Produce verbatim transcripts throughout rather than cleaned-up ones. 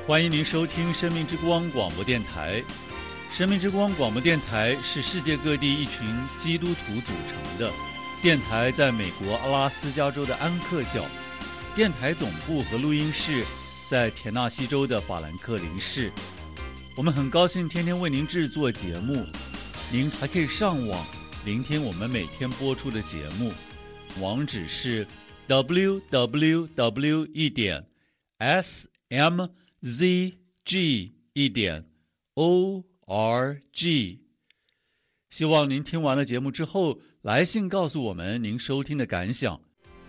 欢迎您收听生命之光广播电台。生命之光广播电台是世界各地一群基督徒组成的电台，在美国阿拉斯加州的安克角，电台总部和录音室在田纳西州的法兰克林市。我们很高兴天天为您制作节目，您还可以上网聆听我们每天播出的节目，网址是 double-u double-u double-u 一点 s m z g 一点 o r g。 希望您听完了节目之后来信告诉我们您收听的感想。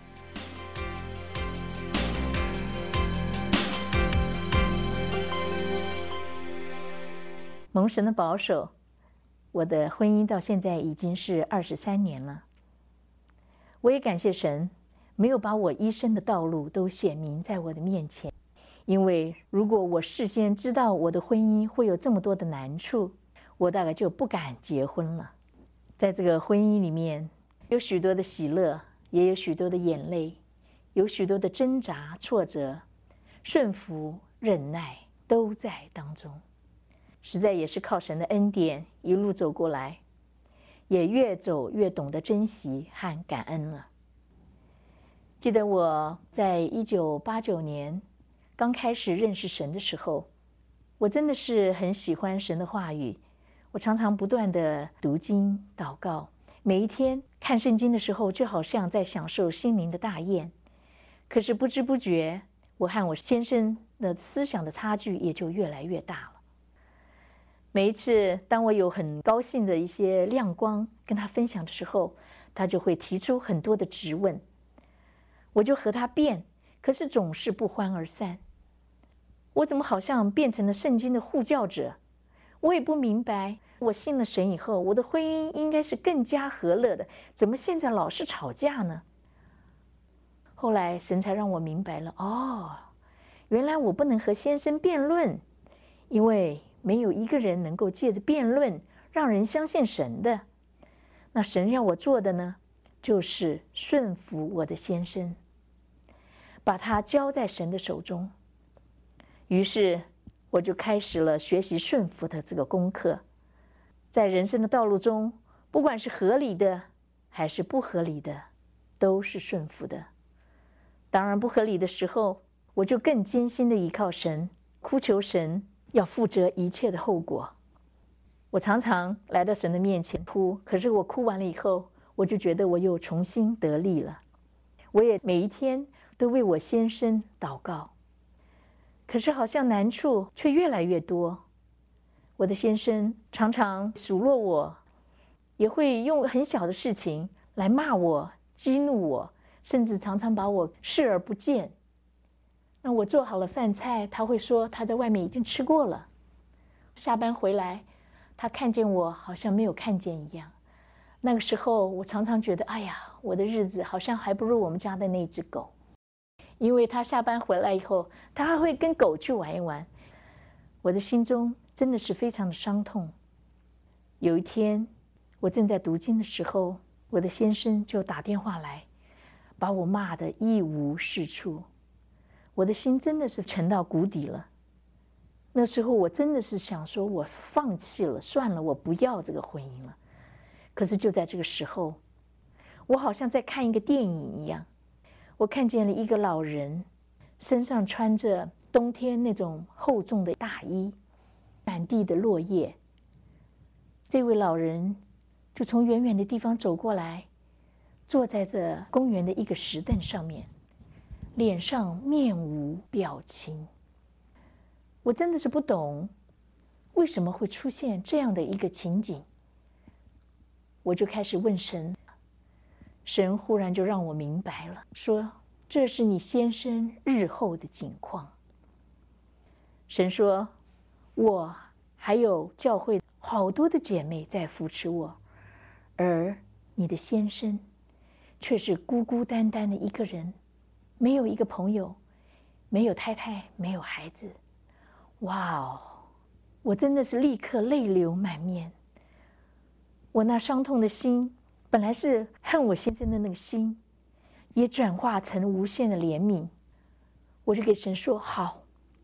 蒙神的保守，我的婚姻到现在已经是二十三年了。我也感谢神，没有把我一生的道路都显明在我的面前。因为如果我事先知道我的婚姻会有这么多的难处，我大概就不敢结婚了。在这个婚姻里面，有许多的喜乐，也有许多的眼泪，有许多的挣扎、挫折、顺服、忍耐都在当中。实在也是靠神的恩典一路走过来，也越走越懂得珍惜和感恩了。记得我在一九八九年刚开始认识神的时候，我真的是很喜欢神的话语，我常常不断的读经祷告，每一天看圣经的时候就好像在享受心灵的大宴。可是不知不觉，我和我先生的思想的差距也就越来越大了。每一次当我有很高兴的一些亮光跟他分享的时候，他就会提出很多的质问，我就和他辩，可是总是不欢而散。我怎么好像变成了圣经的护教者？我也不明白，我信了神以后，我的婚姻应该是更加和乐的，怎么现在老是吵架呢？后来神才让我明白了，哦，原来我不能和先生辩论，因为没有一个人能够借着辩论让人相信神的。那神要我做的呢，就是顺服我的先生，把他交在神的手中。于是我就开始了学习顺服的这个功课。在人生的道路中，不管是合理的还是不合理的，都是顺服的。当然不合理的时候，我就更艰辛的依靠神，哭求神要负责一切的后果。我常常来到神的面前哭，可是我哭完了以后，我就觉得我又重新得力了。我也每一天都为我先生祷告，可是好像难处却越来越多。我的先生常常数落我，也会用很小的事情来骂我、激怒我，甚至常常把我视而不见。那我做好了饭菜，他会说他在外面已经吃过了。下班回来，他看见我好像没有看见一样。那个时候我常常觉得，哎呀，我的日子好像还不如我们家的那只狗。因为他下班回来以后，他还会跟狗去玩一玩。我的心中真的是非常的伤痛。有一天我正在读经的时候，我的先生就打电话来，把我骂得一无是处。我的心真的是沉到谷底了。那时候我真的是想说，我放弃了，算了，我不要这个婚姻了。可是就在这个时候，我好像在看一个电影一样，我看见了一个老人，身上穿着冬天那种厚重的大衣，满地的落叶。这位老人就从远远的地方走过来，坐在这公园的一个石凳上面，脸上面无表情。我真的是不懂，为什么会出现这样的一个情景。我就开始问神，神忽然就让我明白了，说这是你先生日后的景况。神说，我还有教会好多的姐妹在扶持我，而你的先生却是孤孤单单的一个人，没有一个朋友，没有太太，没有孩子。哇哦，我真的是立刻泪流满面。我那伤痛的心，本来是恨我先生的那个心，也转化成无限的怜悯。我就给神说，好，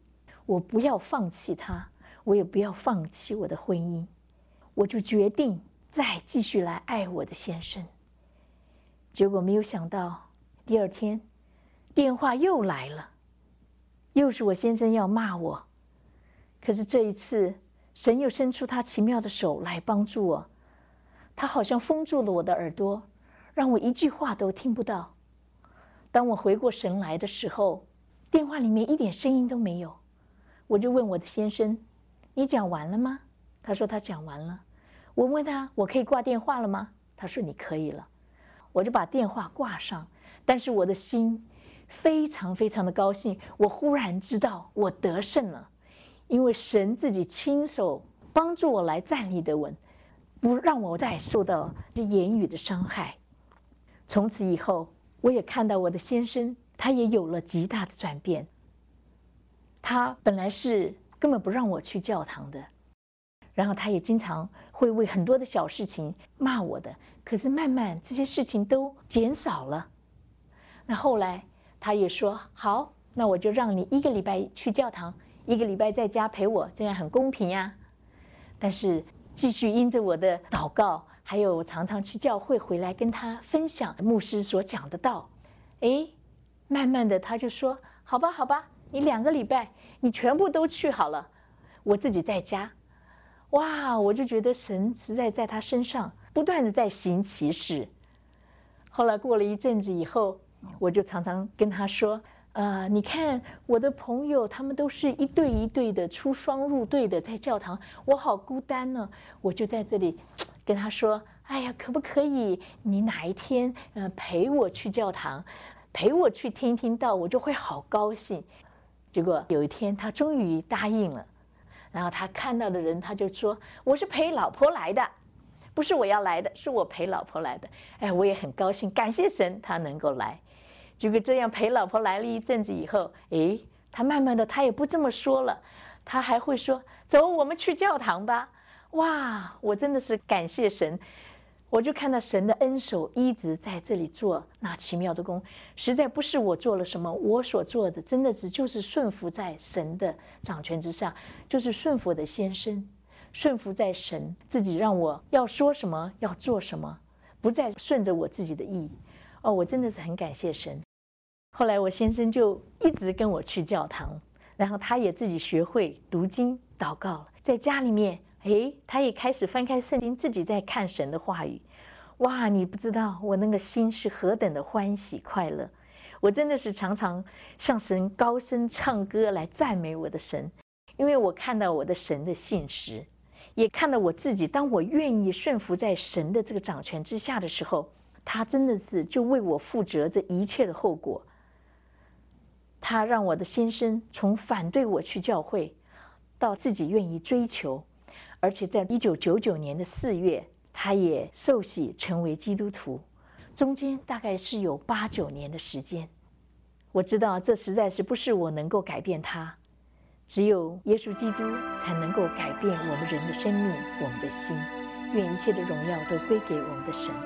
我不要放弃他，我也不要放弃我的婚姻，我就决定再继续来爱我的先生。结果没有想到，第二天电话又来了，又是我先生要骂我。可是这一次，神又伸出他奇妙的手来帮助我，他好像封住了我的耳朵，让我一句话都听不到。当我回过神来的时候，电话里面一点声音都没有。我就问我的先生：“你讲完了吗？”他说他讲完了。我问他：“我可以挂电话了吗？”他说：“你可以了。”我就把电话挂上，但是我的心非常非常的高兴。我忽然知道我得胜了，因为神自己亲手帮助我来站立得稳，不让我再受到这言语的伤害。从此以后，我也看到我的先生，他也有了极大的转变。他本来是根本不让我去教堂的，然后他也经常会为很多的小事情骂我的，可是慢慢这些事情都减少了。那后来他也说：“好，那我就让你一个礼拜去教堂，一个礼拜在家陪我，这样很公平呀。”但是继续因着我的祷告，还有常常去教会回来跟他分享牧师所讲的道，哎，慢慢的他就说：“好吧，好吧，你两个礼拜你全部都去好了，我自己在家。”哇，我就觉得神实在在他身上不断的在行奇事。后来过了一阵子以后，我就常常跟他说：“呃，你看我的朋友，他们都是一对一对的出双入对的在教堂，我好孤单呢。”我就在这里跟他说：“哎呀，可不可以你哪一天呃陪我去教堂，陪我去听听道，我就会好高兴。”结果有一天他终于答应了，然后他看到的人他就说：“我是陪老婆来的，不是我要来的，是我陪老婆来的。”哎，我也很高兴，感谢神他能够来。结果这样陪老婆来了一阵子以后，哎，他慢慢的他也不这么说了，他还会说：“走，我们去教堂吧。”哇，我真的是感谢神。我就看到神的恩手一直在这里做那奇妙的工，实在不是我做了什么，我所做的真的是就是顺服在神的掌权之上，就是顺服我的先生，顺服在神自己让我要说什么要做什么，不再顺着我自己的意。哦，我真的是很感谢神。后来我先生就一直跟我去教堂，然后他也自己学会读经祷告了，在家里面哎，他也开始翻开圣经，自己在看神的话语。哇，你不知道我那个心是何等的欢喜快乐！我真的是常常向神高声唱歌来赞美我的神，因为我看到我的神的信实，也看到我自己，当我愿意顺服在神的这个掌权之下的时候，他真的是就为我负责这一切的后果。他让我的先生从反对我去教会，到自己愿意追求。而且在一九九九年的四月，他也受洗成为基督徒，中间大概是有八九年的时间。我知道这实在是不是我能够改变他，只有耶稣基督才能够改变我们人的生命，我们的心。愿一切的荣耀都归给我们的神。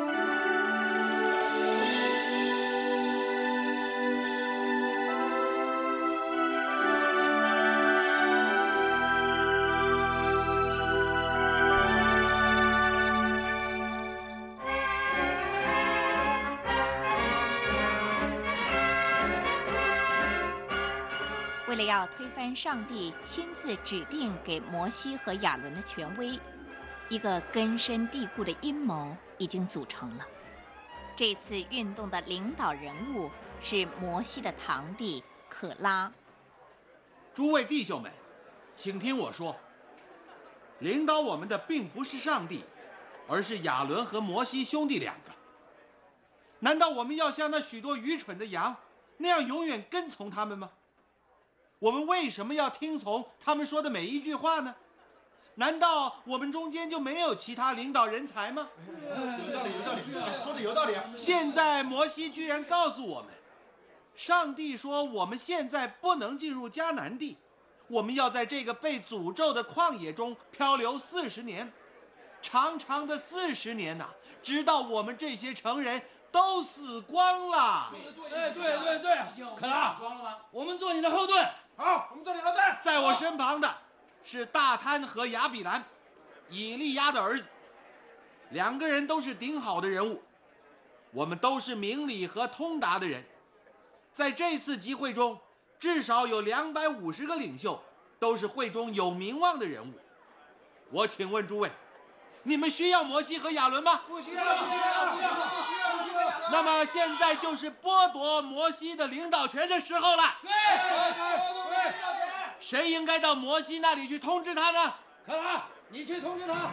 为了要推翻上帝亲自指定给摩西和亚伦的权威，一个根深蒂固的阴谋已经组成了。这次运动的领导人物是摩西的堂弟可拉。 诸位弟兄们，请听我说，领导我们的并不是上帝，而是亚伦和摩西兄弟两个。难道我们要像那许多愚蠢的羊那样永远跟从他们吗？我们为什么要听从他们说的每一句话呢？难道我们中间就没有其他领导人才吗？ 有道理，有道理，说的有道理啊！ 现在摩西居然告诉我们，上帝说我们现在不能进入迦南地，我们要在这个被诅咒的旷野中漂流四十年。 长长的四十年呐、啊，直到我们这些成人都死光了。 对对对对，可拉，我们做你的后盾。 好，我们做你后盾。 在我身旁的是大贪和亚比兰，以利亚的儿子，两个人都是顶好的人物。我们都是明理和通达的人，在这次集会中，至少有两百五十个领袖，都是会中有名望的人物。我请问诸位，你们需要摩西和亚伦吗？ 不需要，不需要，不需要，不需要。 那么现在就是剥夺摩西的领导权的时候了。 对，对，对。 谁应该到摩西那里去通知他呢？ 可拉，你去通知他。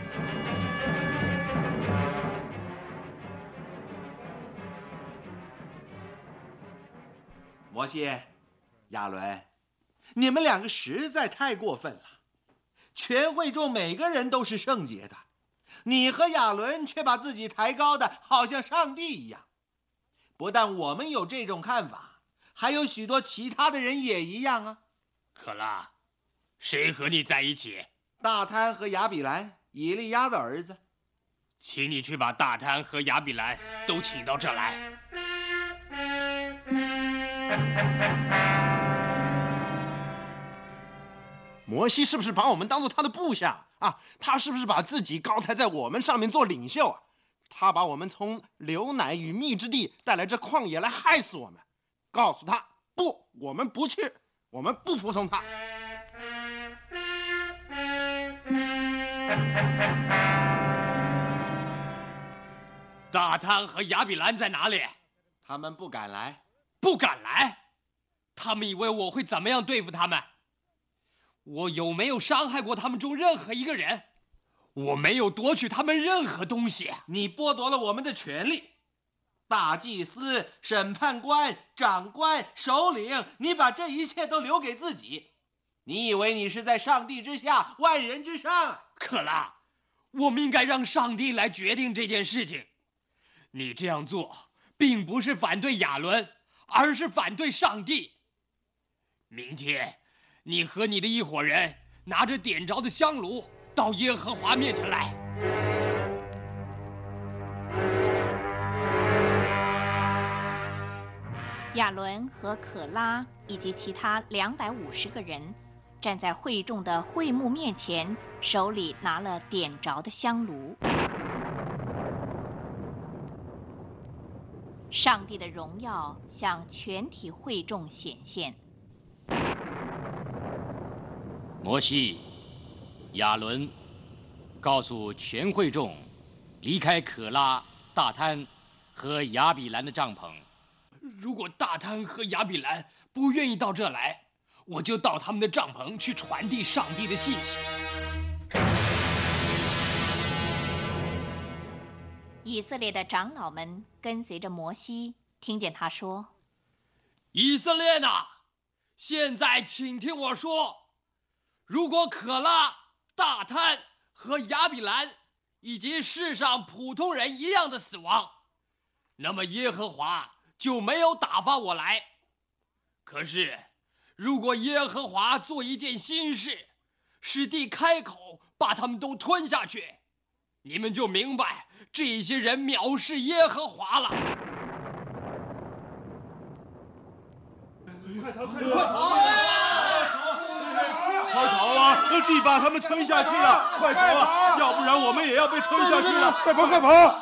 摩西、亚伦，你们两个实在太过分了。全会众每个人都是圣洁的，你和亚伦却把自己抬高的好像上帝一样。不但我们有这种看法，还有许多其他的人也一样啊。 可拉，谁和你在一起？ 大贪和亚比兰，以利亚的儿子。 请你去把大贪和亚比兰都请到这来。 摩西是不是把我们当做他的部下啊？他是不是把自己高抬在我们上面做领袖啊？他把我们从流奶与蜜之地带来这旷野来害死我们。告诉他，不，我们不去，我们不服从他。 大贪和亚比兰在哪里？ 他们不敢来。 不敢来？他们以为我会怎么样对付他们？我有没有伤害过他们中任何一个人？我没有夺取他们任何东西。 你剥夺了我们的权利，大祭司、审判官、长官、首领，你把这一切都留给自己。你以为你是在上帝之下，万人之上？ 可拉，我们应该让上帝来决定这件事情。你这样做，并不是反对亚伦，而是反对上帝。明天，你和你的一伙人拿着点着的香炉到耶和华面前来。 亚伦和可拉以及其他两百五十个人站在会众的会幕面前，手里拿了点着的香炉。上帝的荣耀向全体会众显现。 摩西、亚伦，告诉全会众，离开可拉、大贪和亚比兰的帐篷。如果大贪和亚比兰不愿意到这来，我就到他们的帐篷去传递上帝的信息。 以色列的长老们跟随着摩西，听见他说：“ 以色列呐，现在请听我说，如果可拉、大贪和亚比兰以及世上普通人一样的死亡，那么耶和华就没有打发我来。可是，如果耶和华做一件新事，使地开口把他们都吞下去，你们就明白这些人藐视耶和华了。” 快逃！快逃！ 快逃啊！地把他们吞下去了！快逃啊！要不然我们也要被吞下去了！快跑！快跑！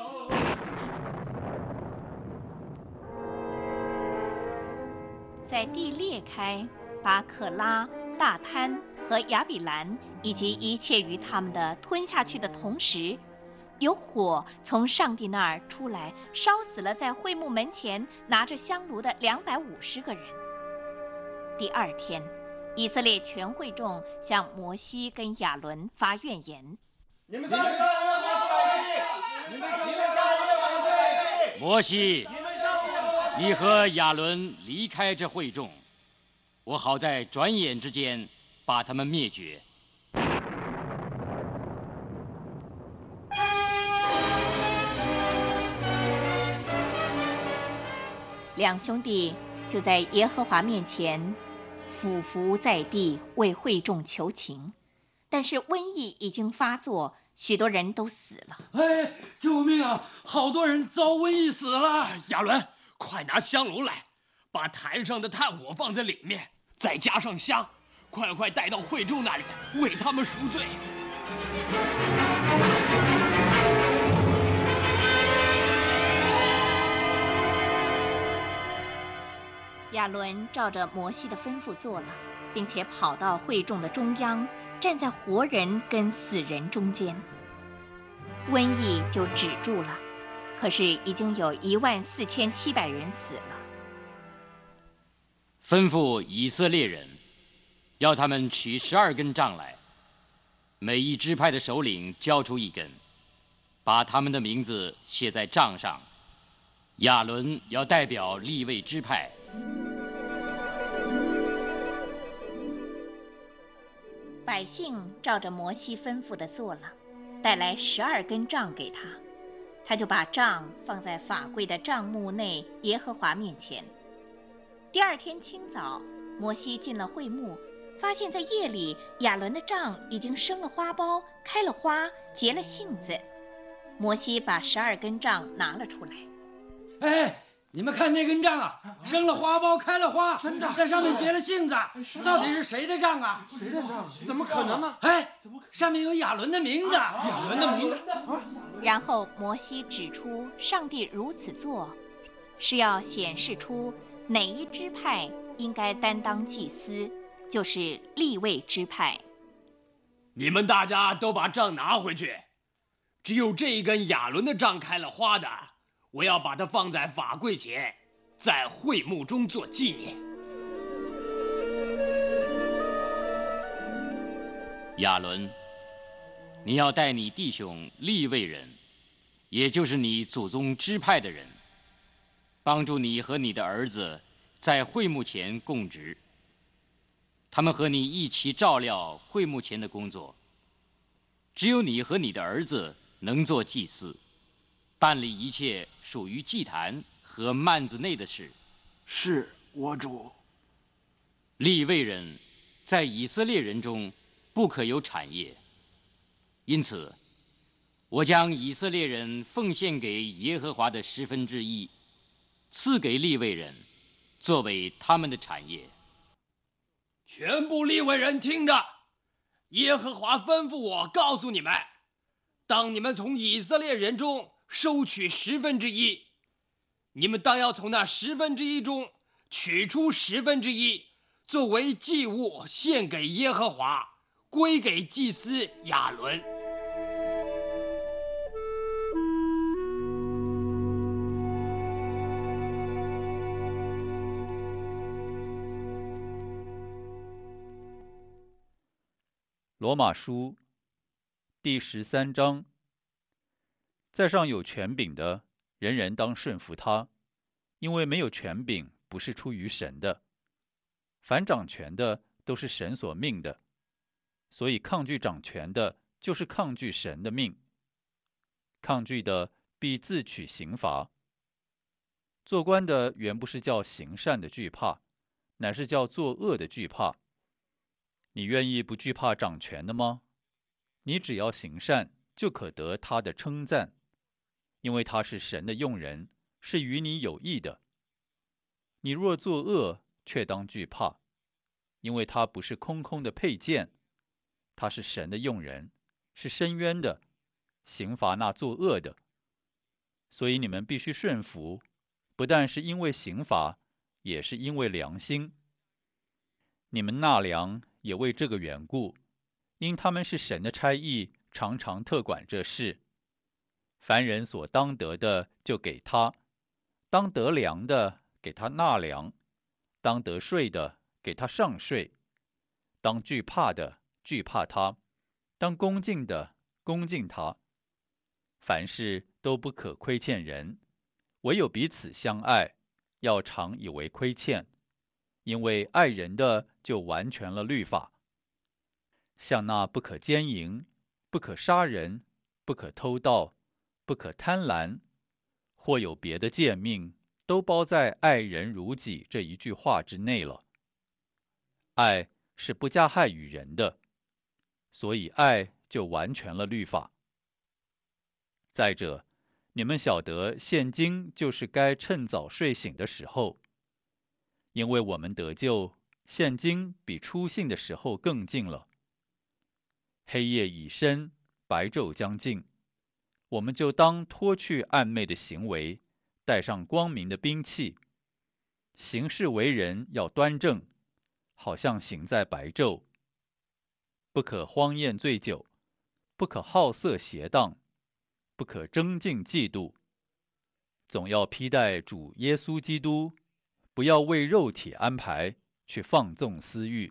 在地裂开，把可拉、大贪和亚比兰以及一切与他们的吞下去的同时，有火从上帝那儿出来，烧死了在会幕门前拿着香炉的两百五十个人。第二天，以色列全会众向摩西跟亚伦发怨言：“ 你们上去！你们你们上去！ 摩西，你和亚伦离开这会众，我好在转眼之间把他们灭绝。” 两兄弟就在耶和华面前俯伏在地，为会众求情。但是瘟疫已经发作， 许多人都死了。 哎，救命啊！好多人遭瘟疫死了。 亚伦，快拿香炉来，把坛上的炭火放在里面，再加上香，快快带到会众那里，为他们赎罪。 亚伦照着摩西的吩咐做了，并且跑到会众的中央，站在活人跟死人中间，瘟疫就止住了。可是已经有一万四千七百人死了。 吩咐以色列人，要他们取十二根杖来，每一支派的首领交出一根，把他们的名字写在杖上。亚伦要代表利未支派。 百姓照着摩西吩咐的做了，带来十二根杖给他，他就把杖放在法柜的帐幕内耶和华面前。第二天清早，摩西进了会幕，发现在夜里亚伦的杖已经生了花苞，开了花，结了杏子。摩西把十二根杖拿了出来。 哎，你们看那根杖啊，生了花苞，开了花，真的，在上面结了杏子，到底是谁的杖啊？ 谁的杖？怎么可能呢？ 哎，上面有亚伦的名字。 亚伦的名字。 然后摩西指出，上帝如此做，是要显示出哪一支派应该担当祭司，就是利未支派。 你们大家都把杖拿回去，只有这一根亚伦的杖开了花的，我要把它放在法柜前，在会幕中做纪念。 亚伦，你要带你弟兄利未人，也就是你祖宗支派的人，帮助你和你的儿子在会幕前供职。他们和你一起照料会幕前的工作。只有你和你的儿子能做祭司，办理一切属于祭坛和幔子内的事。 是我主。 利未人在以色列人中不可有产业，因此我将以色列人奉献给耶和华的十分之一赐给利未人，作为他们的产业。 全部利未人听着，耶和华吩咐我告诉你们，当你们从以色列人中收取十分之一，你们当要从那十分之一中取出十分之一，作为祭物献给耶和华，归给祭司亚伦。 罗马书第十三章，在上有权柄的，人人当顺服他，因为没有权柄不是出于神的，凡掌权的都是神所命的，所以抗拒掌权的，就是抗拒神的命。抗拒的必自取刑罚。做官的原不是叫行善的惧怕，乃是叫作恶的惧怕。你愿意不惧怕掌权的吗？你只要行善，就可得他的称赞，因为他是神的用人，是与你有益的。你若作恶，却当惧怕，因为他不是空空的佩剑，他是神的用人，是伸冤的，刑罚那作恶的。所以你们必须顺服，不但是因为刑罚，也是因为良心。你们纳粮也为这个缘故，因他们是神的差役，常常特管这事。凡人所当得的，就给他；当得粮的，给他纳粮；当得税的，给他上税；当惧怕的，惧怕他；当恭敬的，恭敬他。凡事都不可亏欠人，唯有彼此相爱，要常以为亏欠。因为爱人的就完全了律法。像那不可奸淫，不可杀人，不可偷盗，不可贪婪，或有别的诫命，都包在爱人如己这一句话之内了。爱是不加害于人的，所以爱就完全了律法。 再者，你们晓得现今就是该趁早睡醒的时候，因为我们得救，现今比初信的时候更近了。黑夜已深，白昼将近，我们就当脱去暗昧的行为，带上光明的兵器，行事为人要端正，好像行在白昼。不可荒宴醉酒，不可好色邪荡，不可争竞嫉妒，总要披戴主耶稣基督，不要为肉体安排去放纵私欲。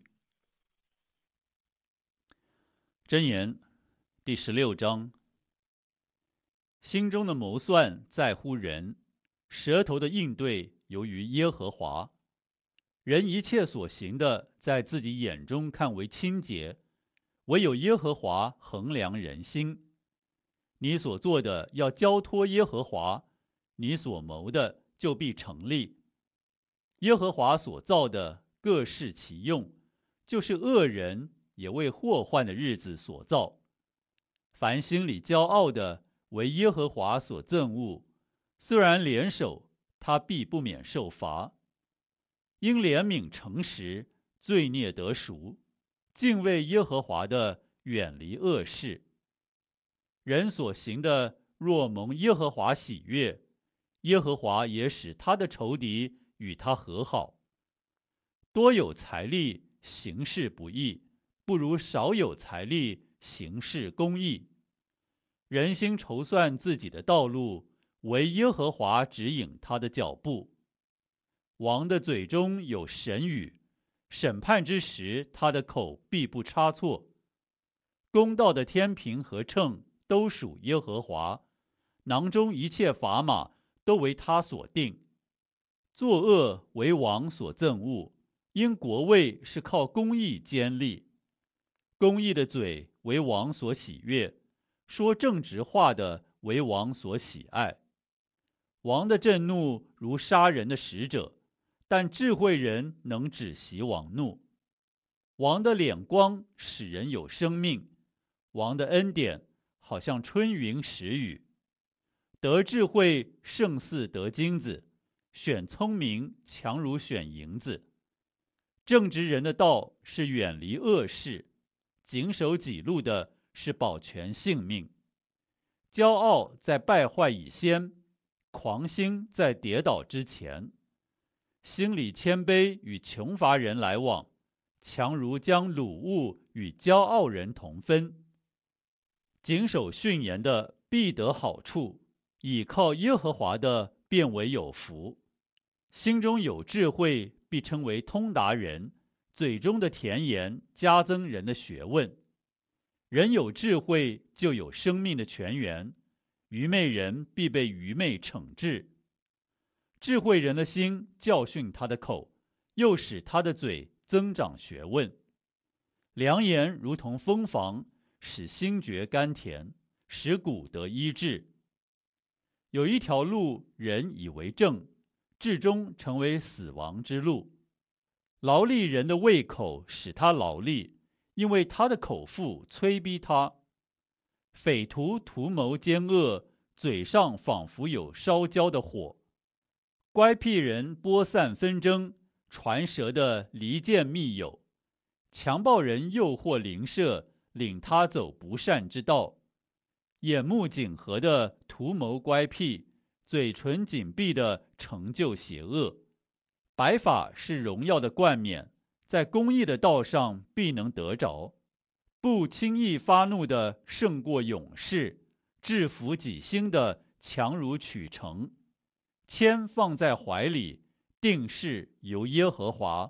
箴言第十六章：心中的谋算在乎人，舌头的应对由于耶和华。人一切所行的，在自己眼中看为清洁，唯有耶和华衡量人心。你所做的要交托耶和华，你所谋的就必成立。耶和华所造的各适其用，就是恶人也为祸患的日子所造。凡心里骄傲的，为耶和华所憎恶，虽然联手，他必不免受罚。因怜悯诚实，罪孽得赎，敬畏耶和华的，远离恶事。人所行的，若蒙耶和华喜悦，耶和华也使他的仇敌与他和好。多有财力，行事不义，不如少有财力，行事公义。人心筹算自己的道路，唯耶和华指引他的脚步。王的嘴中有神语，审判之时，他的口必不差错。公道的天平和秤都属耶和华，囊中一切砝码都为他所定。作恶为王所憎恶，因国位是靠公义坚立。公义的嘴为王所喜悦，说正直话的为王所喜爱。王的震怒如杀人的使者，但智慧人能止息王怒。王的脸光使人有生命，王的恩典好像春云时雨。得智慧胜似得金子，选聪明强如选银子。正直人的道是远离恶事，谨守己路的是保全性命。骄傲在败坏以先，狂心在跌倒之前。心里谦卑与穷乏人来往，强如将掳物与骄傲人同分。谨守训言的必得好处，倚靠耶和华的便为有福。心中有智慧，必称为通达人，嘴中的甜言加增人的学问。人有智慧，就有生命的泉源，愚昧人必被愚昧惩治。智慧人的心教训他的口，又使他的嘴增长学问。良言如同蜂房，使心觉甘甜，使骨得医治。有一条路，人以为正，至终成为死亡之路。劳力人的胃口使他劳力，因为他的口腹催逼他。匪徒图谋奸恶，嘴上仿佛有烧焦的火。乖僻人播散纷争，传舌的离间密友。强暴人诱惑邻舍，领他走不善之道。眼目紧合的图谋乖僻，嘴唇紧闭的成就邪恶。白发是荣耀的冠冕，在公义的道上必能得着。不轻易发怒的胜过勇士，制服己心的强如取城。铅放在怀里，定是由耶和华。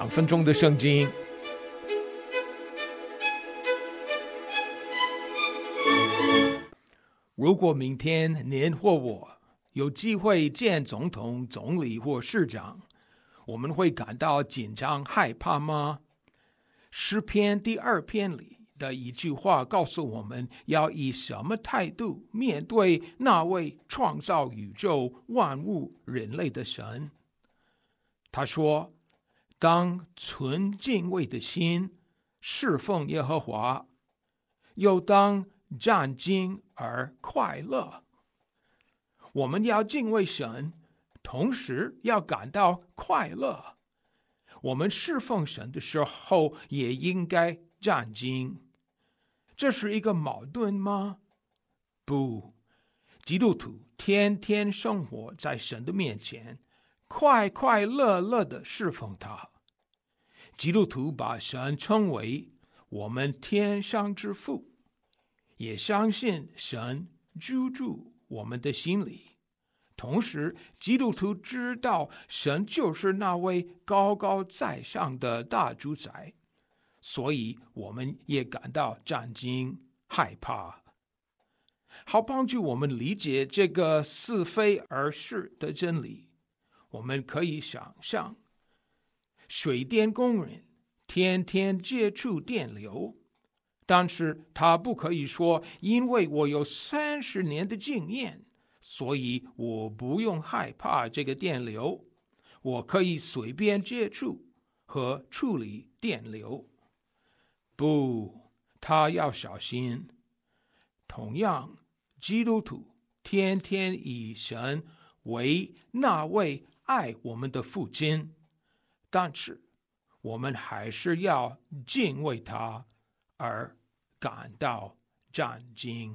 两分钟的圣经。如果明天您或我有机会见总统、总理或市长，我们会感到紧张害怕吗？诗篇第二篇里的一句话告诉我们要以什么态度面对那位创造宇宙万物人类的神。他说，当存敬畏的心侍奉耶和华，又当战兢而快乐。我们要敬畏神，同时要感到快乐。我们侍奉神的时候也应该战兢。这是一个矛盾吗？不，基督徒天天生活在神的面前，快快乐乐的侍奉他。基督徒把神称为我们天上之父，也相信神居住我们的心里。同时，基督徒知道神就是那位高高在上的大主宰，所以我们也感到战兢害怕。好帮助我们理解这个似非而是的真理，我们可以想象，水电工人天天接触电流，但是他不可以说，因为我有三十年的经验，所以我不用害怕这个电流，我可以随便接触和处理电流。不，他要小心。同样，基督徒天天以神为那位爱我们的父亲，但是我们还是要敬畏他而感到战兢。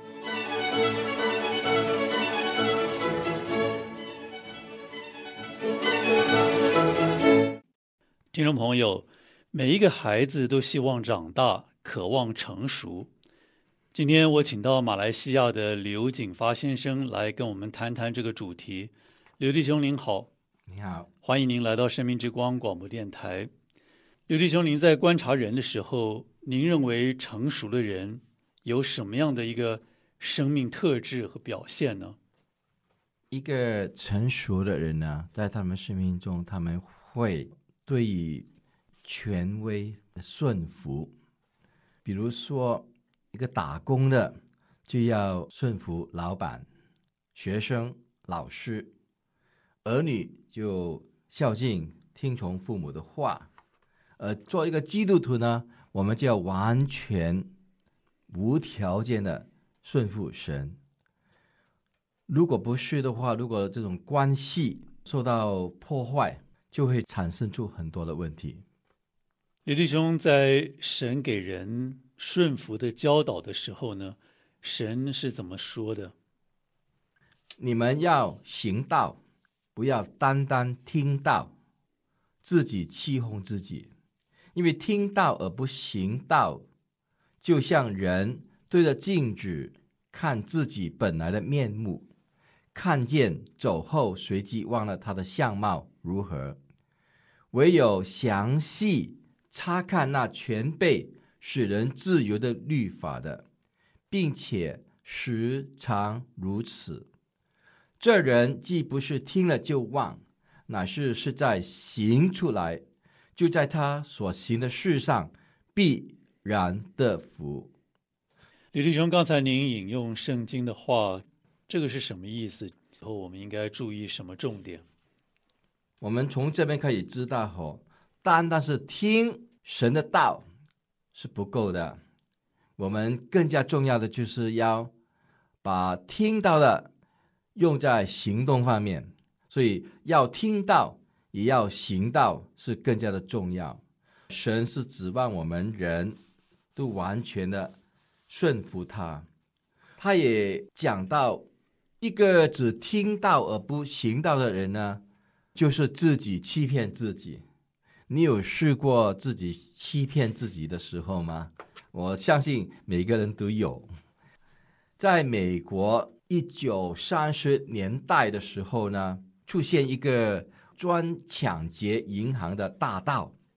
听众朋友，每一个孩子都希望长大，渴望成熟。今天我请到马来西亚的刘景发先生来跟我们谈谈这个主题。刘弟兄您好。 你好， 欢迎您来到生命之光广播电台。刘弟兄，您在观察人的时候，您认为成熟的人有什么样的一个生命特质和表现呢？ 一个成熟的人呢，在他们生命中，他们会对于权威顺服。比如说，一个打工的就要顺服老板，学生、老师，儿女就孝敬听从父母的话。呃，做一个基督徒呢，我们就要完全无条件的顺服神。如果不是的话，如果这种关系受到破坏，就会产生出很多的问题。 刘弟兄，在神给人顺服的教导的时候呢，神是怎么说的？ 你们要行道，不要单单听道，自己欺哄自己。因为听道而不行道，就像人对着镜子看自己本来的面目，看见走后随即忘了他的相貌如何。唯有详细查看那全备使人自由的律法的，并且时常如此，这人既不是听了就忘，乃是是在行出来，就在他所行的事上必然得福。 刘弟兄，刚才您引用圣经的话，这个是什么意思？以后我们应该注意什么重点？ 我们从这边可以知道吼，单单是听神的道是不够的，我们更加重要的就是要把听到的用在行动方面，所以要听到也要行道是更加的重要。神是指望我们人都完全的顺服他。他也讲到，一个只听到而不行道的人呢，就是自己欺骗自己。你有试过自己欺骗自己的时候吗？我相信每个人都有。在美国一九三十年代的时候呢，出现一个专抢劫银行的大盗，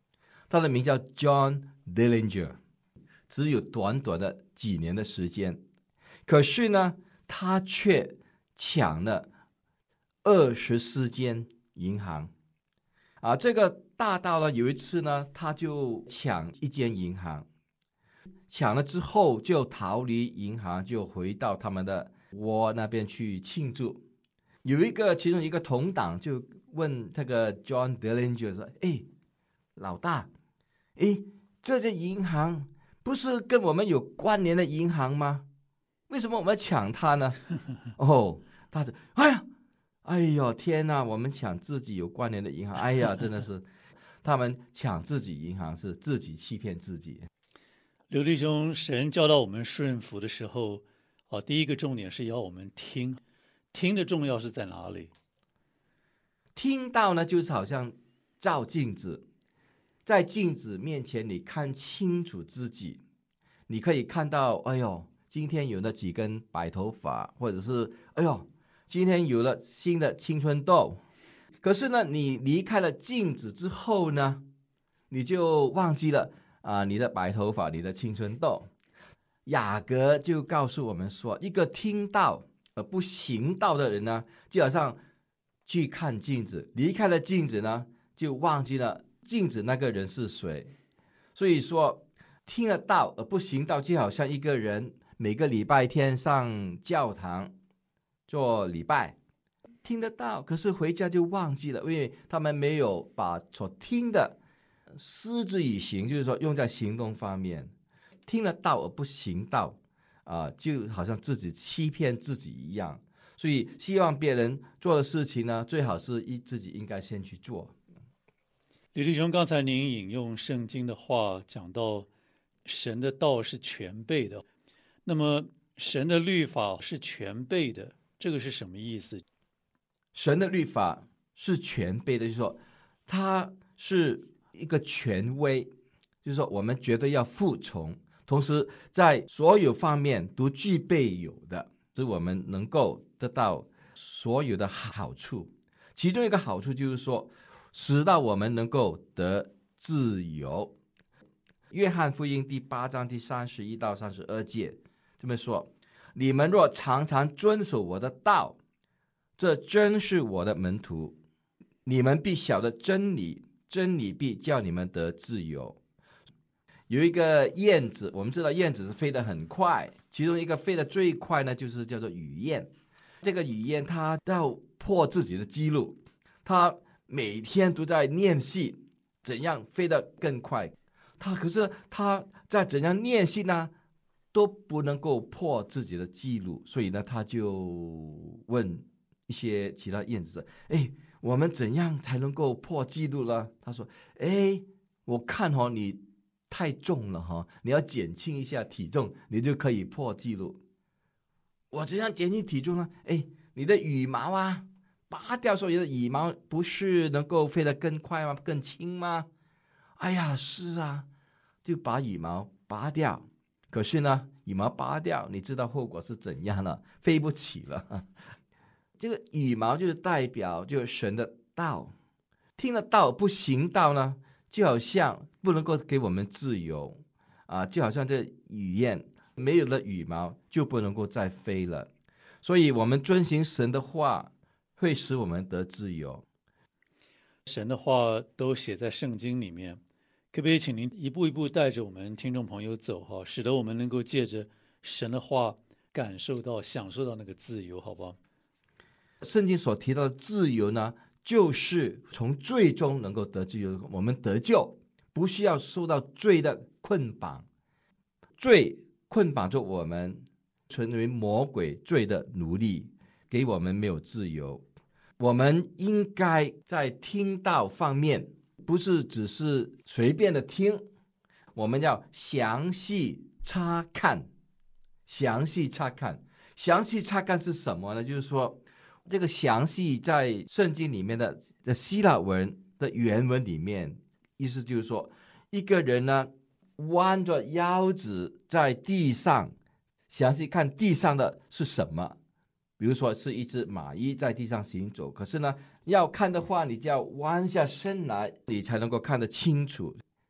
他的名叫 John Dillinger， 只有短短的几年的时间，可是呢，他却抢了二十四间银行。啊，这个大盗呢，有一次呢，他就抢一间银行，抢了之后就逃离银行，就回到他们的窝那边去庆祝。有一个其中一个同党就问这个 John Dillinger 说：“哎，老大，哎，这间银行不是跟我们有关联的银行吗？为什么我们要抢它呢？”哦，他说：“哎呀。”哎呦天哪！我们抢自己有关联的银行，哎呀，真的是，他们抢自己银行是自己欺骗自己。 刘弟兄，神教导我们顺服的时候，哦，第一个重点是要我们听，听的重要是在哪里？ 听到呢，就是好像照镜子，在镜子面前你看清楚自己，你可以看到，哎呦，今天有了几根白头发，或者是哎呦。今天有了新的青春痘，可是呢，你离开了镜子之后呢，你就忘记了啊、呃，你的白头发，你的青春痘。雅各就告诉我们说，一个听到而不行道的人呢，就好像去看镜子，离开了镜子呢，就忘记了镜子那个人是谁。所以说，听得到而不行道，就好像一个人每个礼拜天上教堂做礼拜，听得到，可是回家就忘记了，因为他们没有把所听的施之以行，就是说用在行动方面。听得到而不行道，啊、呃，就好像自己欺骗自己一样。所以希望别人做的事情呢，最好是一自己应该先去做。 李弟兄，刚才您引用圣经的话，讲到神的道是全备的，那么神的律法是全备的。这个是什么意思？ 神的律法是全备的，就是说它是一个权威，就是说我们绝对要服从，同时在所有方面都具备有的，使我们能够得到所有的好处。其中一个好处就是说，使到我们能够得自由。约翰福音第八章第三十一到三十二节这么说：你们若常常遵守我的道，这真是我的门徒，你们必晓得真理，真理必叫你们得自由。有一个燕子，我们知道燕子是飞得很快，其中一个飞得最快呢，就是叫做雨燕。这个雨燕它要破自己的记录，它每天都在练习怎样飞得更快。它可是它在怎样练习呢？都不能够破自己的记录，所以呢，他就问一些其他燕子：“哎，我们怎样才能够破记录呢？”他说：“哎，我看哦，你太重了哈、哦，你要减轻一下体重，你就可以破记录。我怎样减轻体重呢？哎，你的羽毛啊，拔掉所有的羽毛，不是能够飞得更快吗？更轻吗？哎呀，是啊，就把羽毛拔掉。”可是呢，羽毛拔掉，你知道后果是怎样呢？飞不起了。这个羽毛就是代表就是神的道，听了道不行道呢，就好像不能够给我们自由啊，就好像这雨燕没有了羽毛就不能够再飞了。所以我们遵行神的话，会使我们得自由。 神的话都写在圣经里面。可不可以请您一步一步带着我们听众朋友走哈，使得我们能够借着神的话感受到、享受到那个自由，好不好？ 圣经所提到的自由呢，就是从罪中能够得自由，我们得救，不需要受到罪的捆绑，罪捆绑着我们，成为魔鬼罪的奴隶，给我们没有自由。我们应该在听道方面，不是只是随便的听，我们要详细查看。详细查看，详细查看是什么呢？就是说，这个详细在圣经里面的在希腊文的原文里面，意思就是说，一个人呢弯着腰子在地上，详细看地上的是什么。比如说是一只蚂蚁在地上行走，可是呢，要看的话，你就要弯下身来，你才能够看得清楚。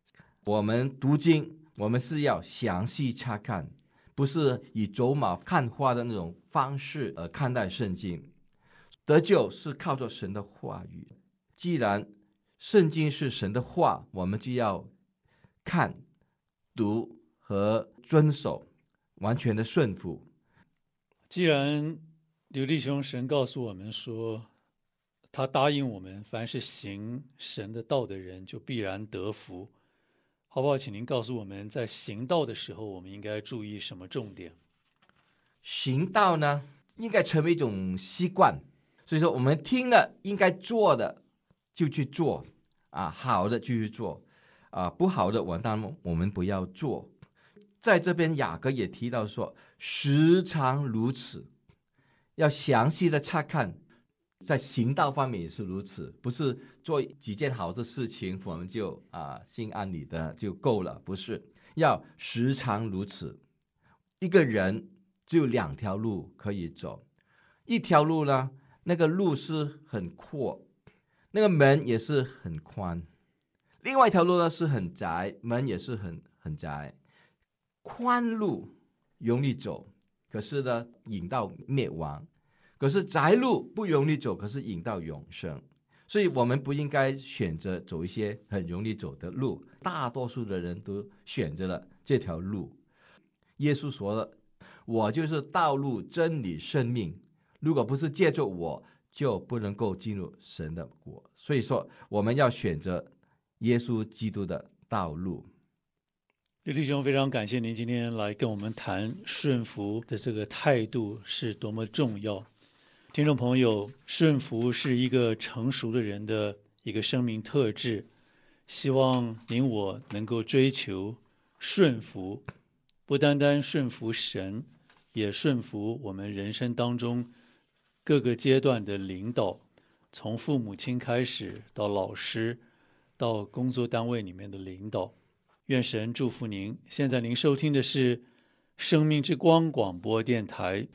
我们读经，我们是要详细查看，不是以走马看花的那种方式呃看待圣经。得救是靠着神的话语，既然圣经是神的话，我们就要看、读和遵守，完全的顺服。 既然刘弟兄神告诉我们说，他答应我们，凡是行神的道的人就必然得福，好不好？请您告诉我们，在行道的时候，我们应该注意什么重点？ 行道呢，应该成为一种习惯，所以说我们听了应该做的就去做啊，好的就去做啊，不好的完蛋我们不要做。在这边雅各也提到说，时常如此，要详细的查看。在行道方面也是如此，不是做几件好的事情我们就啊心安理得就够了，不是，要时常如此。一个人只有两条路可以走，一条路呢，那个路是很阔，那个门也是很宽；另外一条路呢是很窄，门也是很很窄。宽路容易走，可是呢引到灭亡。可是窄路不容易走，可是引到永生。所以我们不应该选择走一些很容易走的路，大多数的人都选择了这条路。耶稣说了，我就是道路真理生命，如果不是借助我，就不能够进入神的国。所以说我们要选择耶稣基督的道路。 刘弟兄，非常感谢您今天来跟我们谈顺服的这个态度是多么重要。听众朋友，顺服是一个成熟的人的一个生命特质，希望您我能够追求顺服，不单单顺服神，也顺服我们人生当中各个阶段的领导，从父母亲开始，到老师，到工作单位里面的领导。愿神祝福您。现在您收听的是生命之光广播电台。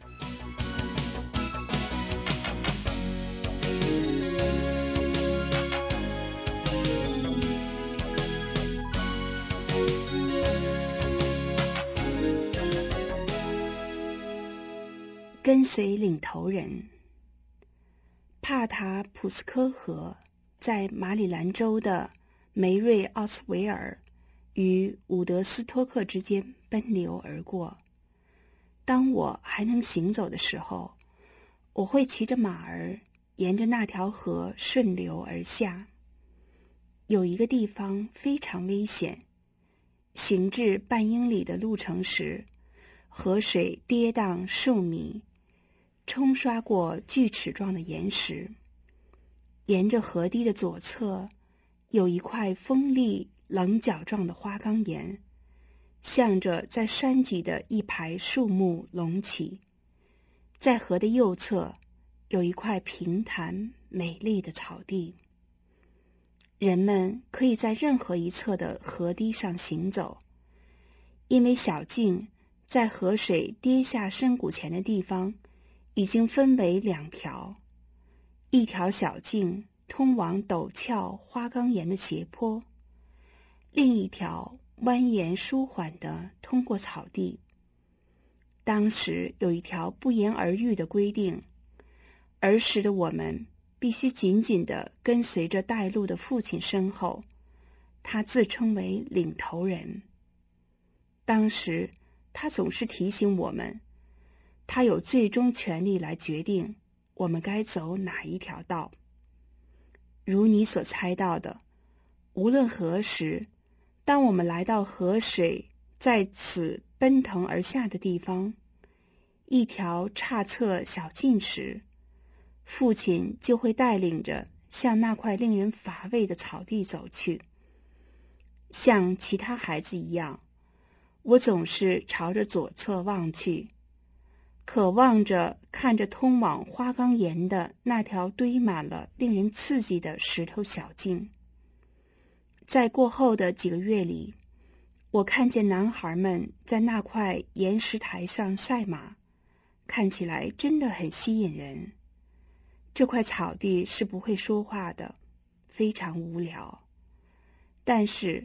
跟随领头人。帕塔普斯科河在马里兰州的梅瑞奥斯维尔与伍德斯托克之间奔流而过。当我还能行走的时候，我会骑着马儿沿着那条河顺流而下。有一个地方非常危险，行至半英里的路程时，河水跌宕数米，冲刷过锯齿状的岩石。沿着河堤的左侧有一块锋利棱角状的花岗岩，向着在山脊的一排树木隆起。在河的右侧有一块平坦美丽的草地，人们可以在任何一侧的河堤上行走，因为小径在河水跌下深谷前的地方已经分为两条，一条小径通往陡峭花岗岩的斜坡，另一条蜿蜒舒缓地通过草地。当时有一条不言而喻的规定，儿时的我们必须紧紧地跟随着带路的父亲身后，他自称为领头人。当时他总是提醒我们，他有最终权力来决定我们该走哪一条道。如你所猜到的，无论何时，当我们来到河水在此奔腾而下的地方，一条岔侧小径时，父亲就会带领着向那块令人乏味的草地走去。像其他孩子一样，我总是朝着左侧望去，渴望着看着通往花岗岩的那条堆满了令人刺激的石头小径。在过后的几个月里，我看见男孩们在那块岩石台上赛马，看起来真的很吸引人。这块草地是不会说话的，非常无聊，但是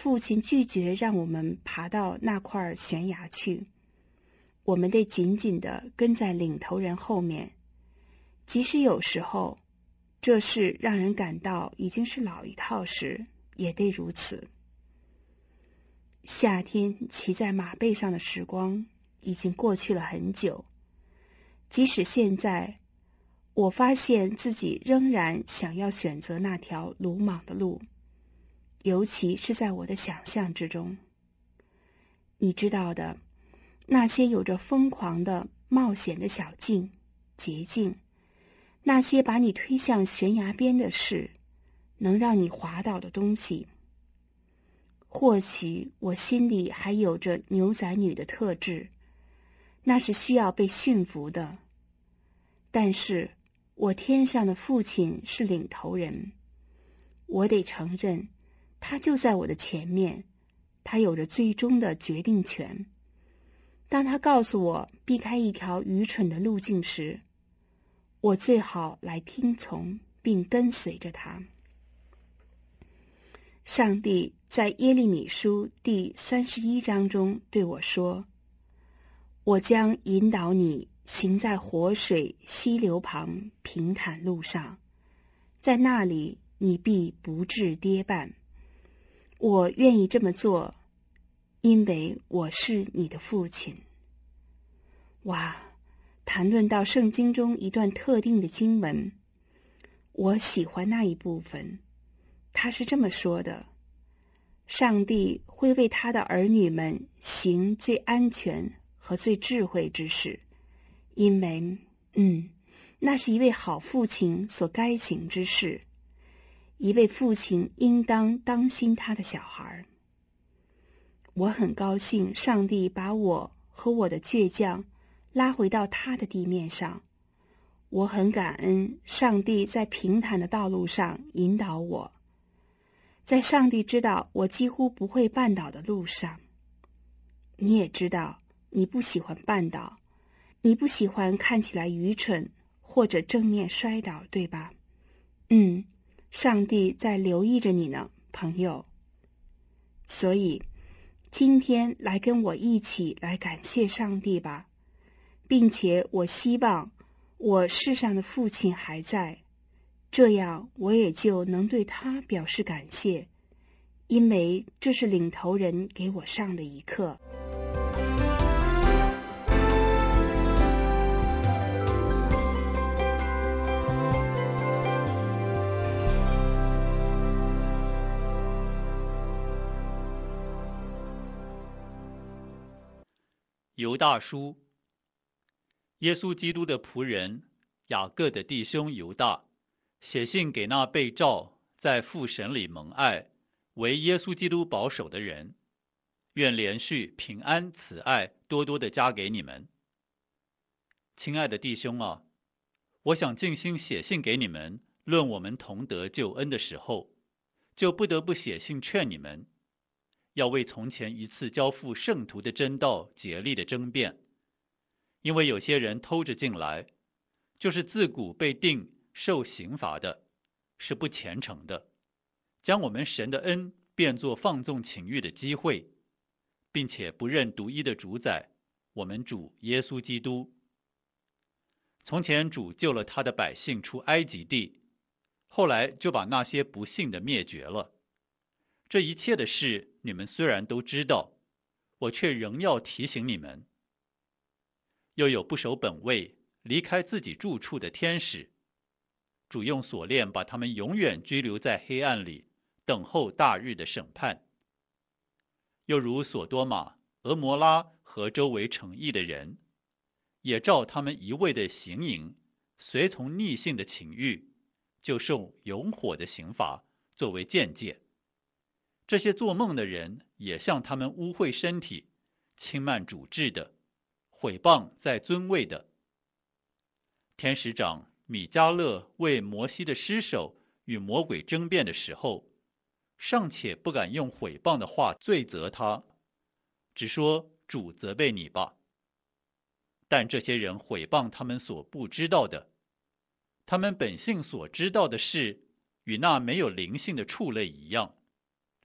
父亲拒绝让我们爬到那块悬崖去，我们得紧紧地跟在领头人后面，即使有时候这事让人感到已经是老一套时，也得如此。夏天骑在马背上的时光已经过去了很久，即使现在，我发现自己仍然想要选择那条鲁莽的路，尤其是在我的想象之中。你知道的，那些有着疯狂的冒险的小径、捷径，那些把你推向悬崖边的事，能让你滑倒的东西。或许我心里还有着牛仔女的特质，那是需要被驯服的。但是我天上的父亲是领头人，我得承认，他就在我的前面，他有着最终的决定权。当他告诉我避开一条愚蠢的路径时，我最好来听从并跟随着他。上帝在耶利米书第三十一章中对我说：我将引导你行在活水溪流旁平坦路上，在那里你必不致跌绊。我愿意这么做，因为我是你的父亲。哇，谈论到圣经中一段特定的经文，我喜欢那一部分。他是这么说的：上帝会为他的儿女们行最安全和最智慧之事，因为嗯，那是一位好父亲所该行之事。一位父亲应当当心他的小孩。我很高兴上帝把我和我的倔强拉回到他的地面上。我很感恩上帝在平坦的道路上引导我，在上帝知道我几乎不会绊倒的路上。你也知道你不喜欢绊倒，你不喜欢看起来愚蠢或者正面摔倒，对吧？嗯，上帝在留意着你呢，朋友。所以今天来跟我一起来感谢上帝吧，并且我希望我世上的父亲还在，这样我也就能对他表示感谢，因为这是领头人给我上的一课。 犹大书，耶稣基督的仆人雅各的弟兄犹大，写信给那被召在父神里蒙爱，为耶稣基督保守的人，愿连续平安慈爱多多的加给你们。亲爱的弟兄啊，我想尽心写信给你们，论我们同得救恩的时候，就不得不写信劝你们，要为从前一次交付圣徒的真道竭力的争辩，因为有些人偷着进来，就是自古被定受刑罚的，是不虔诚的，将我们神的恩变作放纵情欲的机会，并且不认独一的主宰，我们主耶稣基督。从前主救了他的百姓出埃及地，后来就把那些不信的灭绝了。这一切的事你们虽然都知道，我却仍要提醒你们。又有不守本位离开自己住处的天使，主用锁链把他们永远拘留在黑暗里，等候大日的审判。又如所多玛、俄摩拉和周围城邑的人，也照他们一味的行淫，随从逆性的情欲，就受永火的刑罚作为鉴戒。这些做梦的人也像他们污秽身体、轻慢主治的、毁谤在尊位的。天使长米迦勒为摩西的尸首与魔鬼争辩的时候，尚且不敢用毁谤的话罪责他，只说主责备你吧。但这些人毁谤他们所不知道的，他们本性所知道的事，与那没有灵性的畜类一样，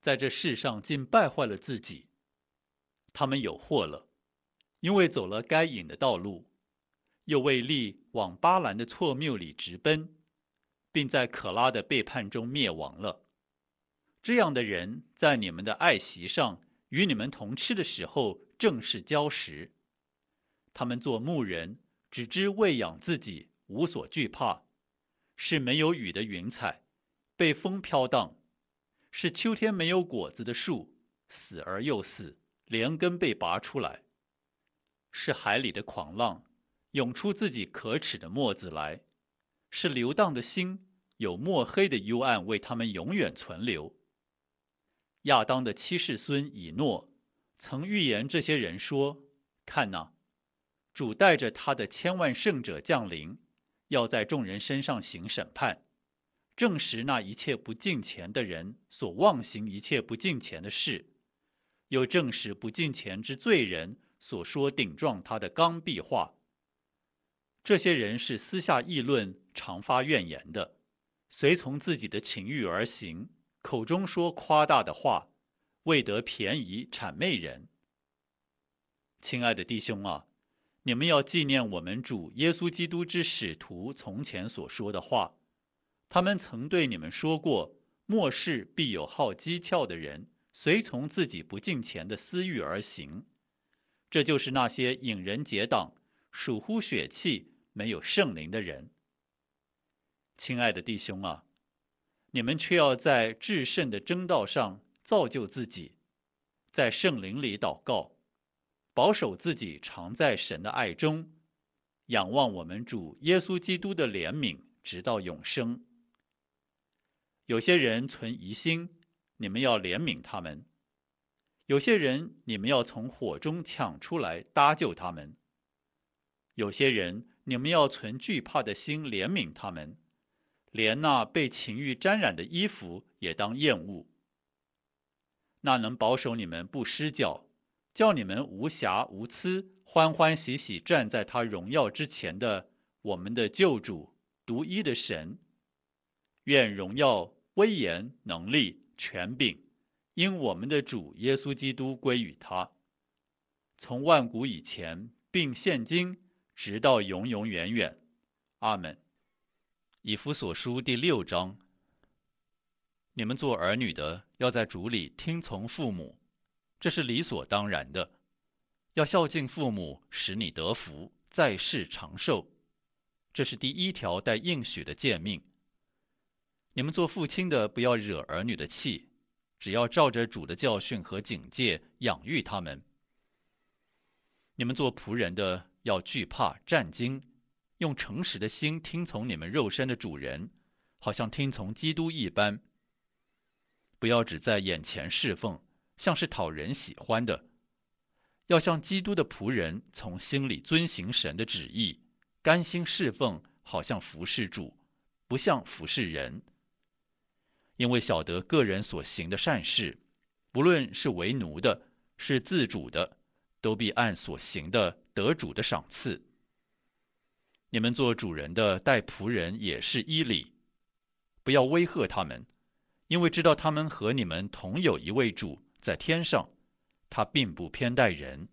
在这世上竟败坏了自己。他们有祸了，因为走了该隐的道路，又为利往巴兰的错谬里直奔，并在可拉的背叛中灭亡了。这样的人在你们的爱席上与你们同吃的时候正是礁石。他们做牧人，只知喂养自己，无所惧怕，是没有雨的云彩，被风飘荡，是秋天没有果子的树，死而又死，连根被拔出来，是海里的狂浪，涌出自己可耻的沫子来，是流荡的心，有墨黑的幽暗为他们永远存留。亚当的七世孙以诺曾预言这些人说：看哪，主带着他的千万圣者降临，要在众人身上行审判，证实那一切不敬虔的人所妄行一切不敬虔的事，又证实不敬虔之罪人所说顶撞他的刚愎话。这些人是私下议论，常发怨言的，随从自己的情欲而行，口中说夸大的话，为得便宜谄媚人。亲爱的弟兄啊，你们要纪念我们主耶稣基督之使徒从前所说的话，他们曾对你们说过，末世必有好讥诮的人，随从自己不敬虔的私欲而行。这就是那些引人结党、属乎血气、没有圣灵的人。亲爱的弟兄啊，你们却要在至圣的真道上造就自己，在圣灵里祷告，保守自己常在神的爱中，仰望我们主耶稣基督的怜悯，直到永生。有些人存疑心，你们要怜悯他们；有些人你们要从火中抢出来搭救他们；有些人你们要存惧怕的心怜悯他们，连那被情欲沾染的衣服也当厌恶。那能保守你们不失脚，叫你们无瑕无疵，欢欢喜喜站在他荣耀之前的我们的救主独一的神，愿荣耀、威严、能力、权柄因我们的主耶稣基督归于他，从万古以前并现今直到永永远远。阿们。以弗所书第六章，你们做儿女的要在主里听从父母，这是理所当然的。要孝敬父母，使你得福，在世长寿，这是第一条带应许的诫命。你们做父亲的不要惹儿女的气，只要照着主的教训和警戒养育他们。你们做仆人的要惧怕战惊，用诚实的心听从你们肉身的主人，好像听从基督一般。不要只在眼前侍奉，像是讨人喜欢的，要像基督的仆人，从心里遵行神的旨意，甘心侍奉，好像服侍主，不像服侍人。因为晓得个人所行的善事，不论是为奴的，是自主的，都必按所行的得主的赏赐。你们做主人的待仆人也是依理，不要威吓他们，因为知道他们和你们同有一位主在天上，他并不偏待人。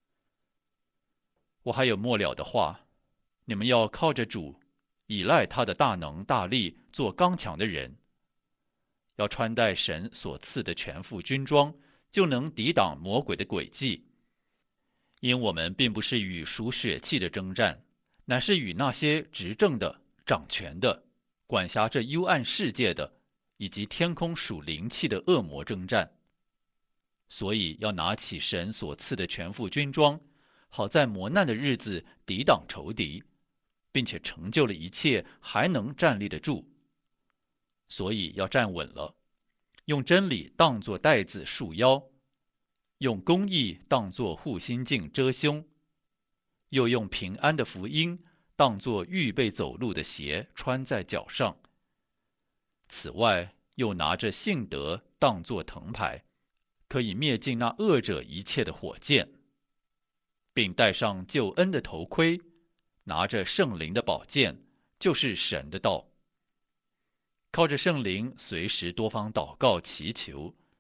我还有末了的话，你们要靠着主，倚赖他的大能大力，做刚强的人，要穿戴神所赐的全副军装，就能抵挡魔鬼的诡计。因我们并不是与属血气的征战，乃是与那些执政的、掌权的、管辖这幽暗世界的，以及天空属灵气的恶魔征战。所以要拿起神所赐的全副军装，好在磨难的日子抵挡仇敌，并且成就了一切，还能站立得住。所以要站稳了，用真理当作带子束腰，用公义当作护心镜遮胸，又用平安的福音当作预备走路的鞋穿在脚上。此外，又拿着信德当作藤牌，可以灭尽那恶者一切的火箭，并戴上救恩的头盔，拿着圣灵的宝剑，就是神的道。靠着圣灵，随时多方祷告祈求，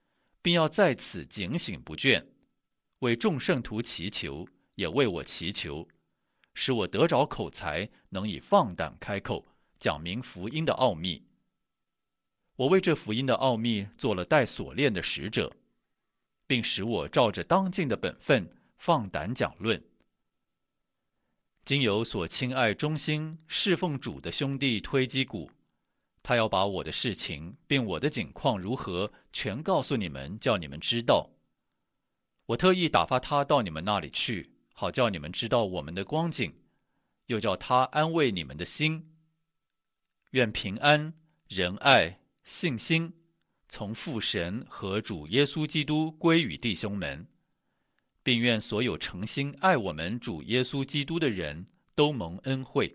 并要在此警醒不倦，为众圣徒祈求，也为我祈求，使我得着口才，能以放胆开口，讲明福音的奥秘。我为这福音的奥秘做了带锁链的使者，并使我照着当尽的本分放胆讲论。经由所亲爱忠心侍奉主的兄弟推基古，他要把我的事情并我的景况如何全告诉你们，叫你们知道。我特意打发他到你们那里去，好叫你们知道我们的光景，又叫他安慰你们的心。愿平安、仁爱、信心从父神和主耶稣基督归于弟兄们，并愿所有诚心爱我们主耶稣基督的人都蒙恩惠。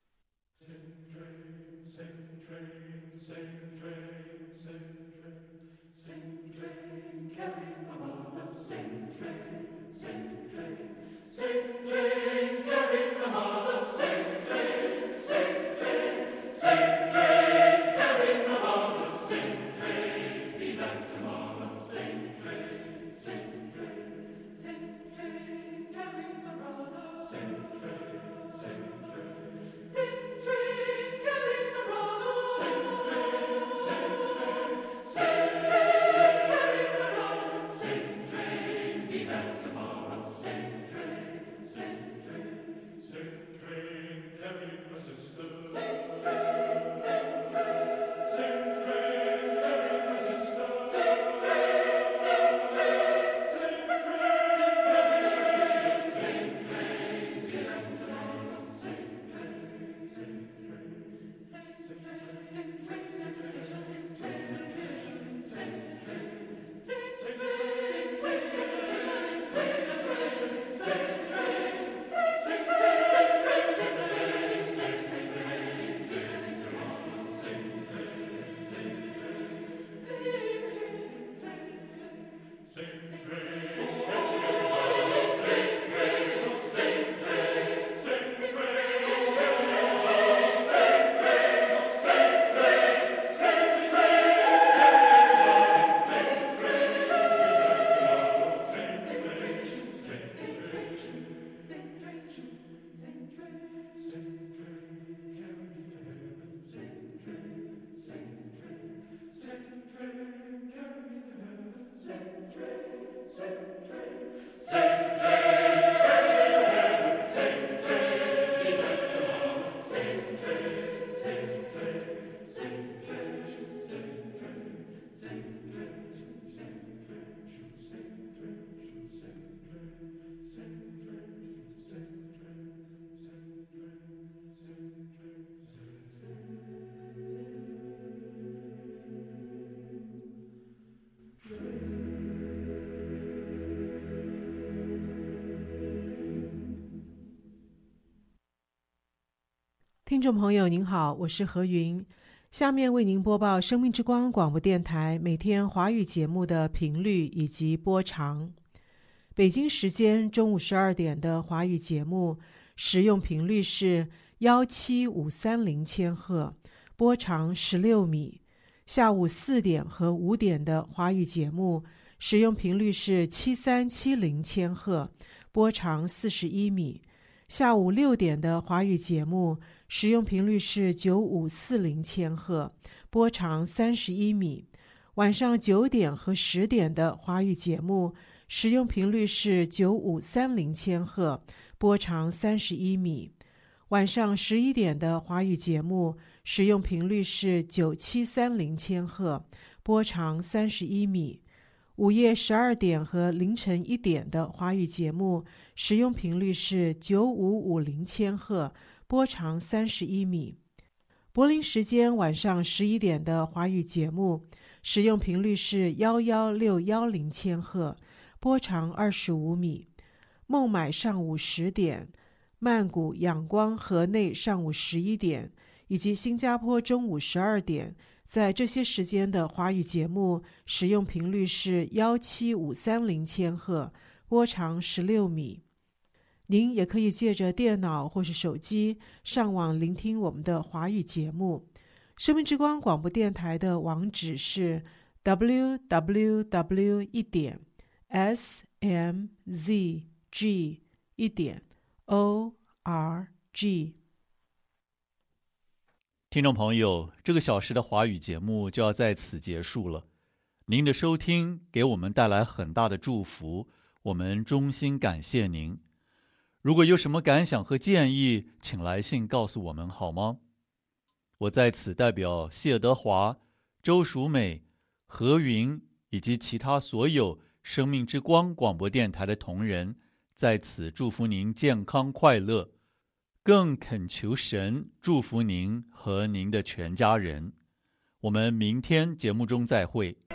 听众朋友您好，我是何云，下面为您播报生命之光广播电台每天华语节目的频率以及播长。北京时间中午十二点的华语节目使用频率是一七五三零千赫，波长十六米。下午四点和五点的华语节目使用频率是七三七零千赫，波长四十一米。下午六点的华语节目使用频率是九五四零千赫，波长三十一米。晚上九点和十点的华语节目使用频率是九五三零千赫，波长三十一米。晚上十一点的华语节目使用频率是九七三零千赫，波长三十一米。午夜十二点和凌晨一点的华语节目使用频率是九五五零千赫，波长三十一米。柏林时间晚上十一点的华语节目使用频率是一一六一零千赫，波长二十五米。孟买上午十点，曼谷、仰光、河内上午十一点，以及新加坡中午十二点，在这些时间的华语节目使用频率是一七五三零千赫，波长十六米。您也可以借着电脑或是手机上网聆听我们的华语节目。生命之光广播电台的网址是 w w w 一点 s m z g 一点 o r g。 听众朋友，这个小时的华语节目就要在此结束了。您的收听给我们带来很大的祝福，我们衷心感谢您。如果有什么感想和建议，请来信告诉我们好吗？我在此代表谢德华、周淑美、何云以及其他所有生命之光广播电台的同仁，在此祝福您健康快乐，更恳求神祝福您和您的全家人。我们明天节目中再会。